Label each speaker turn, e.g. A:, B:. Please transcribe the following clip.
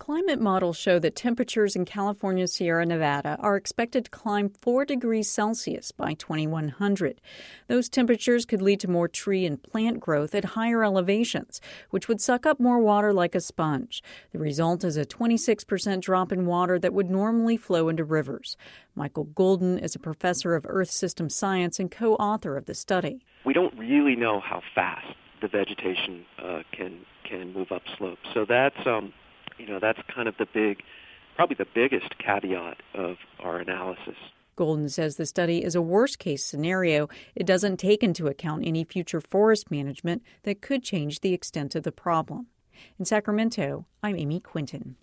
A: Climate models show that temperatures in California's Sierra Nevada are expected to climb 4 degrees Celsius by 2100. Those temperatures could lead to more tree and plant growth at higher elevations, which would suck up more water like a sponge. The result is a 26% drop in water that would normally flow into rivers. Michael Golden is a professor of Earth System Science and co-author of the study.
B: We don't really know how fast the vegetation can move up slopes. So that's kind of probably the biggest caveat of our analysis.
A: Golden says the study is a worst-case scenario. It doesn't take into account any future forest management that could change the extent of the problem. In Sacramento, I'm Amy Quinton.